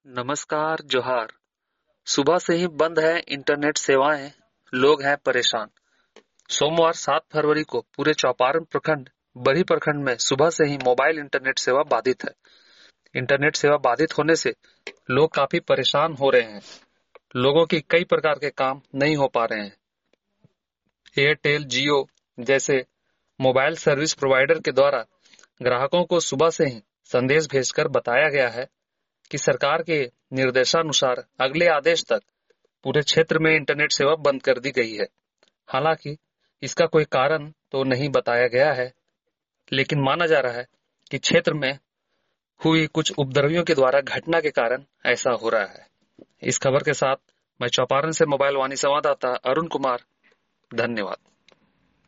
नमस्कार जोहार। सुबह से ही बंद है इंटरनेट सेवाएं, लोग हैं परेशान। सोमवार 7 फरवरी को पूरे चौपारण प्रखंड बरही प्रखंड में सुबह से ही मोबाइल इंटरनेट सेवा बाधित है। इंटरनेट सेवा बाधित होने से लोग काफी परेशान हो रहे हैं। लोगों की कई प्रकार के काम नहीं हो पा रहे हैं। एयरटेल, जियो जैसे मोबाइल सर्विस प्रोवाइडर के द्वारा ग्राहकों को सुबह से ही संदेश भेजकर बताया गया है कि सरकार के निर्देशानुसार अगले आदेश तक पूरे क्षेत्र में इंटरनेट सेवा बंद कर दी गई है। हालांकि इसका कोई कारण तो नहीं बताया गया है, लेकिन माना जा रहा है कि क्षेत्र में हुई कुछ उपद्रवियों के द्वारा घटना के कारण ऐसा हो रहा है। इस खबर के साथ मैं चौपारण से मोबाइल वाणी संवाददाता अरुण कुमार, धन्यवाद।